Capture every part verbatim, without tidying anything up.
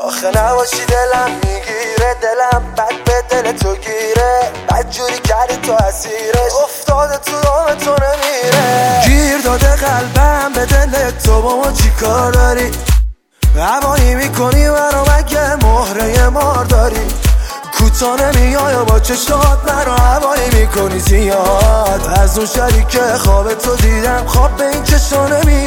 آخه نباشی دلم میگیره، دلم بد به دل تو گیره، بد جوری کردی تو اسیرش، افتاده تو دام تو نمیره. گیر داده قلبم به دل تو، با ما چی کار داری؟ هوایی میکنی برا مگه مهره مار داری؟ کوتا نمیای با چشات منو هوایی میکنی زیاد، از اون شریک خواب تو دیدم خواب به این چشا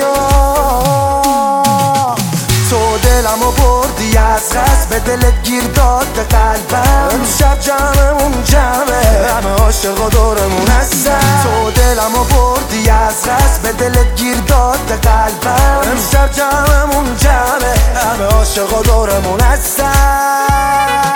نمیاد. تو دلمو بردی از قصد، به دلت گیر داد به قلبم، امشب جمعمون جمعه، همه عاشقا دورمون هستن. تو دلمو بردی از قصد، به دلت گیر داد به قلبم، امشب جمعمون جمعه، همه عاشقا دورمون هستن.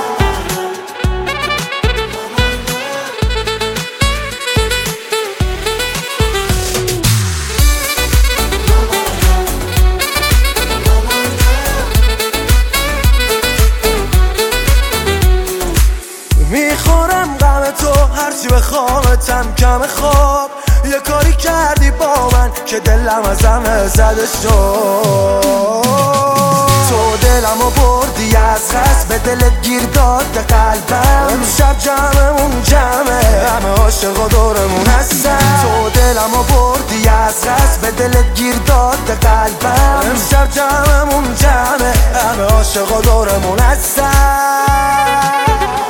میخورم غم تو هرچی بخوامتم کم خواب، یه کاری کردی با من که دلم از همه زده شد. تو دلمو بردی از قصد، به دلت گیر داد به قلبم، امشب جمعمون جمعه، همه عاشقا دورمون هستن. تو دلمو بردی از قصد، به دلت گیر داد به قلبم، امشب جمعمون جمعه، همه عاشقا دورمون هستن.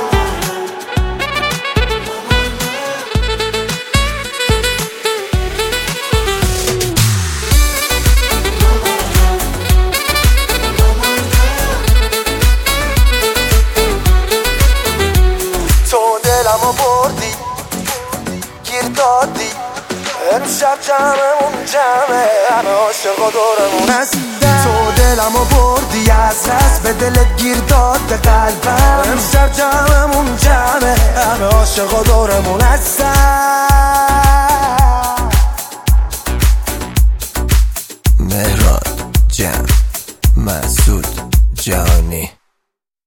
دلمو بردی گیر دادی، امشب جمعمون جمعه، همه عاشقا دورمون هستن. تو دلمو بردی از قصد، به دلت گیر داد به قلبم، امشب جمعمون جمعه، همه عاشقا دورمون هستن. مهران جمع مسعود جهانی.